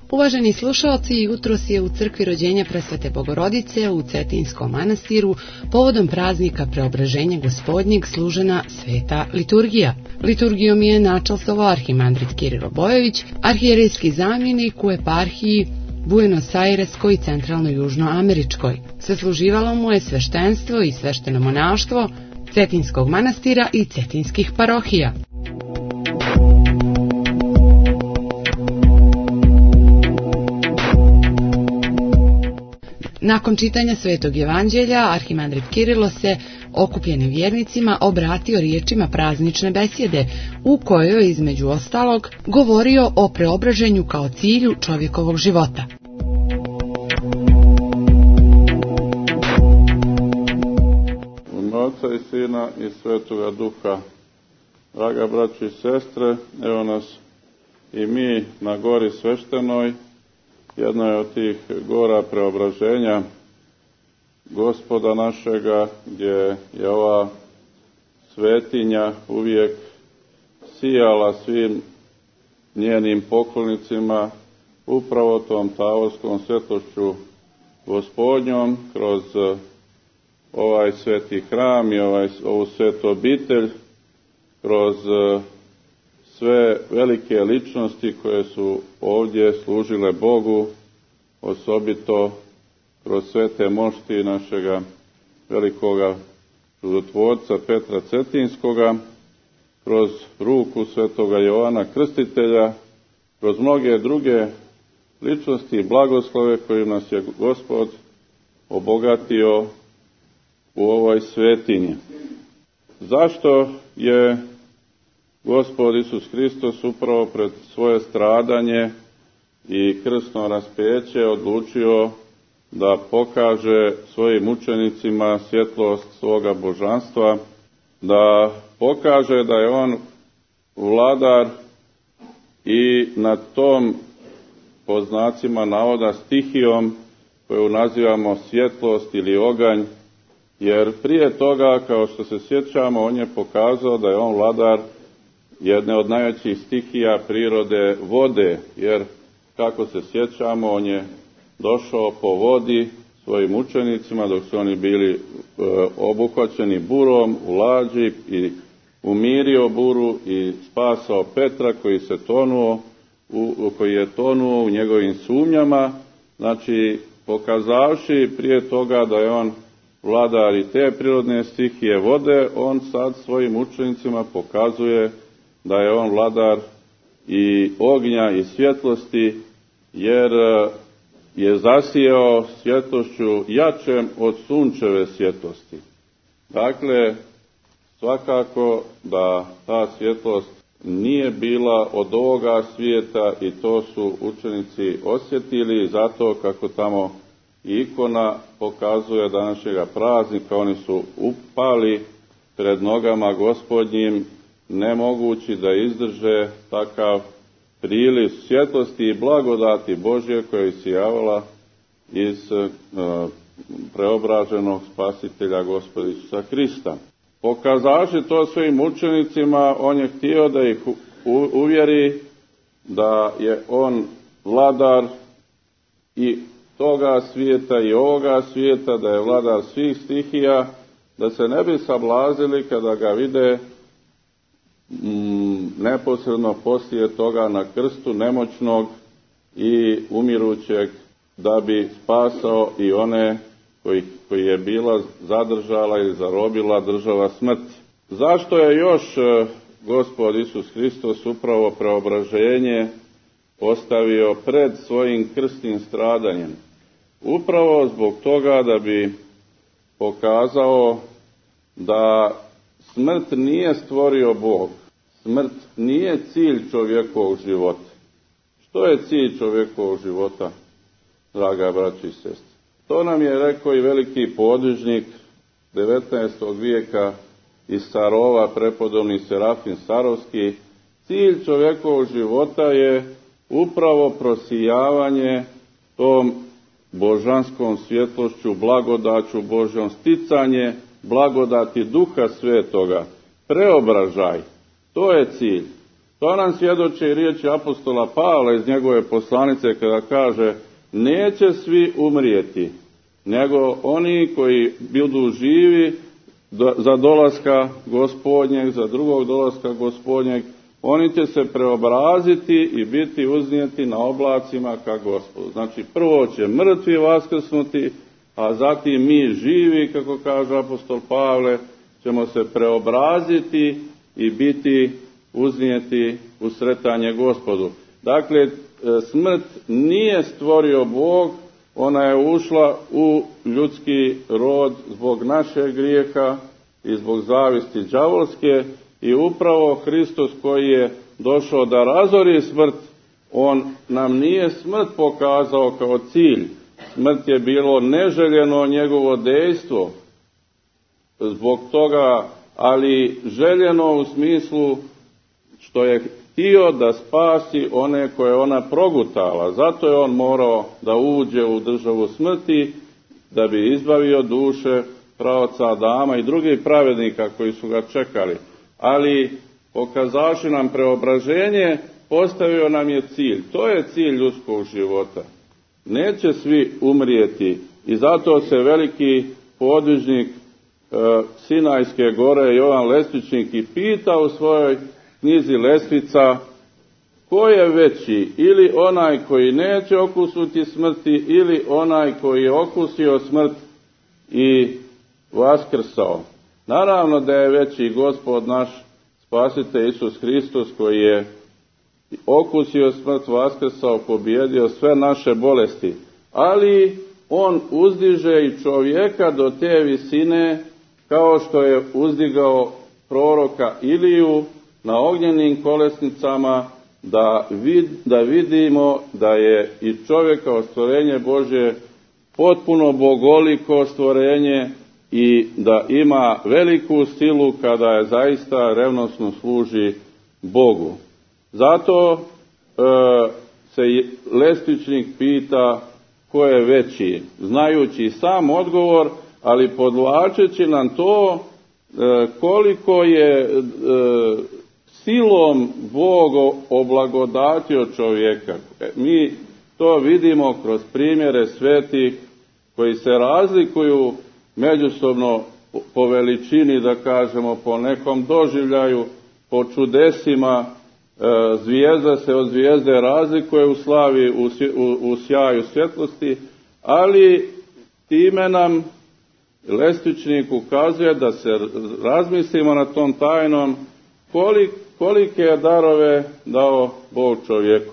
Uvaženi slušalci, jutros je u crkvi rođenja Presvete Bogorodice u Cetinskom manastiru povodom praznika Preobraženja Gospodnjeg služena sveta liturgija. Liturgijom je načelstvo arhimandrit Kirilo Bojović, arhijerejski zamjenik u eparhiji Buenos Aireskoj i centralno-južnoameričkoj. Sasluživalo mu je sveštenstvo i svešteno monaštvo Cetinskog manastira i cetinskih parohija. Nakon čitanja Svetog Evanđelja, arhimandrit Kirilo se okupljenim vjernicima obratio riječima praznične besjede, u kojoj je između ostalog govorio o preobraženju kao cilju čovjekovog života. U ime Oca i Sina i Svetoga Duha. Draga braći i sestre, evo nas i mi na gori sveštenoj, jedna je od tih gora preobraženja Gospoda našega, gdje je ova svetinja uvijek sijala svim njenim poklonicima upravo tom tavorskom svjetlošću Gospodnjom kroz ovaj sveti hram i ovu svetu obitelj, kroz sve velike ličnosti koje su ovdje služile Bogu, osobito kroz svete mošti našega velikoga čudotvorca Petra Cetinskoga, kroz ruku svetoga Jovana Krstitelja, kroz mnoge druge ličnosti i blagoslove kojim nas je Gospod obogatio u ovoj svetinji. Zašto je Gospod Isus Hristos upravo pred svoje stradanje i krsno raspeće odlučio da pokaže svojim učenicima svjetlost svoga božanstva, da pokaže da je on vladar i nad tom, po znacima navoda, stihijom koju nazivamo svjetlost ili oganj, jer prije toga, kao što se sjećamo, on je pokazao da je on vladar jedne od najvećih stihija prirode, vode, jer kako se sjećamo, on je došao po vodi svojim učenicima dok su oni bili obuhvaćeni burom u lađi i umirio buru i spasao Petra koji je tonuo u njegovim sumnjama, znači pokazavši prije toga da je on vladar i te prirodne stihije vode, on sad svojim učenicima pokazuje da je on vladar i ognja i svjetlosti, jer je zasijao svjetlošću jačem od sunčeve svjetlosti. Dakle, svakako da ta svjetlost nije bila od ovoga svijeta i to su učenici osjetili, zato kako tamo ikona pokazuje današnjega praznika, oni su upali pred nogama Gospodnjim, nemogući da izdrže takav priliv svjetlosti i blagodati Božje koja je sijavala iz preobraženog spasitelja Gospoda Isusa Hrista. Pokazavši to svojim učenicima, on je htio da ih uvjeri da je on vladar i toga svijeta i ovoga svijeta, da je vladar svih stihija, da se ne bi sablazili kada ga vide neposredno poslije toga na krstu nemoćnog i umirućeg, da bi spasao i one koji je bila zadržala ili zarobila država smrti. Zašto je još Gospod Isus Hristos upravo preobraženje postavio pred svojim krstnim stradanjem? Upravo zbog toga da bi pokazao da smrt nije stvorio Bog. Smrt nije cilj čovjekovog života. Što je cilj čovjekovog života, draga braći i sestre? To nam je rekao i veliki podvižnik 19. vijeka iz Sarova, prepodobni Serafim Sarovski. Cilj čovjekovog života je upravo prosijavanje tom božanskom svjetlošću, blagodaću Božjom, sticanje blagodati Duha Svetoga, preobražaj. To je cilj. To nam svjedoče i riječi apostola Pavla iz njegove poslanice kada kaže: neće svi umrijeti, nego oni koji budu živi za dolaska Gospodnjeg, za drugog dolaska Gospodnjeg, oni će se preobraziti i biti uznijeti na oblacima ka Gospodu. Znači, prvo će mrtvi vaskrsnuti, a zatim mi živi, kako kaže apostol Pavle, ćemo se preobraziti i biti uznijeti u sretanje Gospodu. Dakle, smrt nije stvorio Bog, ona je ušla u ljudski rod zbog našeg grijeha i zbog zavisti đavolske, i upravo Hristos koji je došao da razori smrt, on nam nije smrt pokazao kao cilj. Smrt je bilo neželjeno njegovo dejstvo zbog toga, ali željeno u smislu što je htio da spasi one koje ona progutala. Zato je on morao da uđe u državu smrti, da bi izbavio duše praoca Adama i drugih pravednika koji su ga čekali. Ali pokazavši nam preobraženje, postavio nam je cilj. To je cilj ljudskog života. Neće svi umrijeti, i zato se veliki podvižnik Sinajske gore Jovan Lestvičnik i pita u svojoj knjizi Lestvica: ko je veći, ili onaj koji neće okusiti smrti, ili onaj koji je okusio smrt i vaskrsao? Naravno da je veći Gospod naš Spasitelj Isus Hristos, koji je okusio smrt, vaskrsao, pobijedio sve naše bolesti. Ali on uzdiže i čovjeka do te visine kao što je uzdigao proroka Iliju na ognjenim kolesnicama, da vidimo da je i čovjek kao stvorenje Božje potpuno bogoliko stvorenje i da ima veliku silu kada je zaista revnosno služi Bogu. Zato se Lestvičnik pita ko je veći, znajući sam odgovor, ali podvlačeći nam to koliko je silom Bog oblagodatio čovjeka. Mi to vidimo kroz primjere svetih koji se razlikuju međusobno po veličini, da kažemo, po nekom doživljaju, po čudesima. Zvijezda se od zvijezde razlikuje u slavi, u sjaju svjetlosti, ali time nam Lestvičnik ukazuje da se razmislimo na tom tajnom kolike je darove dao Bog čovjeku.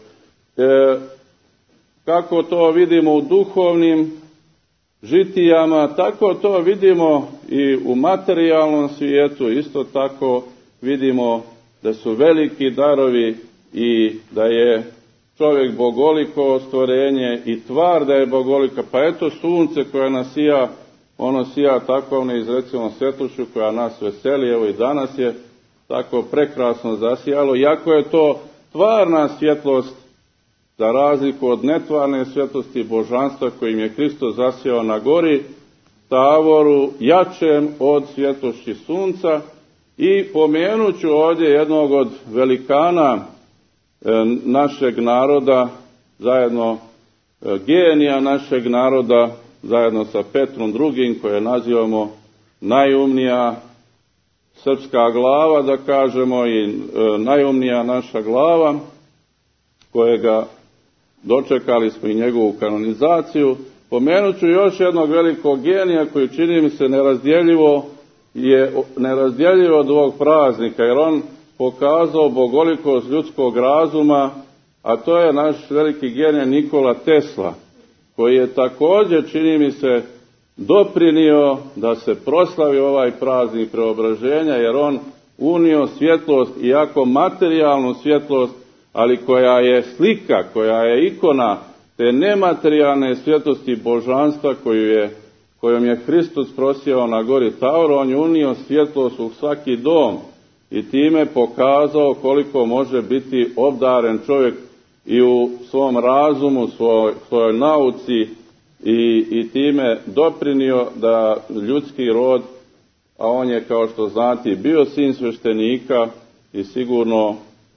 Kako to vidimo u duhovnim žitijama, tako to vidimo i u materijalnom svijetu. Isto tako vidimo da su veliki darovi i da je čovjek bogoliko stvorenje i tvar da je bogolika. Pa eto sunce koje nas sija, ono sija tako neizrecivom svjetlošću koja nas veseli. Evo i danas je tako prekrasno zasijalo. Iako je to tvarna svjetlost, za razliku od netvarne svjetlosti božanstva kojim je Hristos zasijao na gori Tavoru, jačem od svjetlošći sunca. I pomenut ću ovdje jednog od velikana našeg naroda, zajedno genija našeg naroda, zajedno sa Petrom II, koje nazivamo najumnija srpska glava, da kažemo, i najumnija naša glava, kojega dočekali smo i njegovu kanonizaciju. Pomenut ću još jednog velikog genija koji, čini mi se, nerazdjeljivo od ovog praznika, jer on pokazao bogolikost ljudskog razuma, a to je naš veliki genij Nikola Tesla, koji je također, čini mi se, doprinio da se proslavi ovaj praznik preobraženja, jer on unio svjetlost, iako materijalnu svjetlost, ali koja je slika, koja je ikona te nematerijalne svjetlosti božanstva kojom je Hristos prosijao na gori Tavoru. On je unio svjetlost u svaki dom i time pokazao koliko može biti obdaren čovjek i u svom razumu, svojoj nauci, i time doprinio da ljudski rod, a on je, kao što znate, bio sin sveštenika i sigurno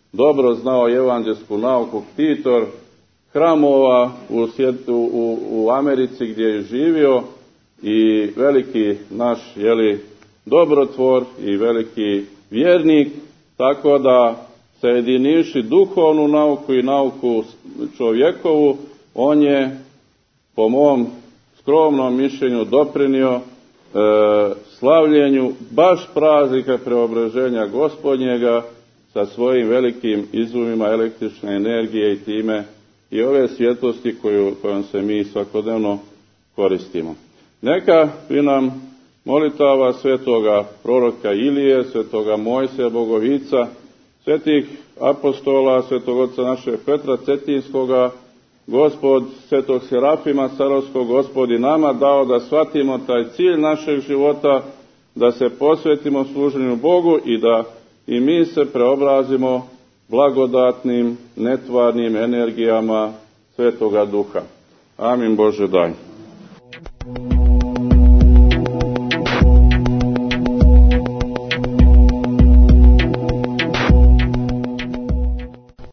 dobro znao evanđelsku nauku, ktitor hramova u Americi gdje je živio i veliki naš dobrotvor i veliki vjernik, tako da sajedinivši duhovnu nauku i nauku čovjekovu, on je po mom skromnom mišljenju doprinio slavljenju baš praznika Preobraženja Gospodnjega sa svojim velikim izumima električne energije i time i ove svjetlosti kojom se mi svakodnevno koristimo. Neka bi nam molitava svetoga proroka Ilije, svetoga Mojsija Bogovica, svetih apostola, svetog oca našeg Petra Cetinskoga, Gospod, svetog Serafima Sarovskog, Gospod i nama dao da shvatimo taj cilj našeg života, da se posvetimo služenju Bogu i da i mi se preobrazimo blagodatnim, netvarnim energijama Svetoga Duha. Amin Bože daj.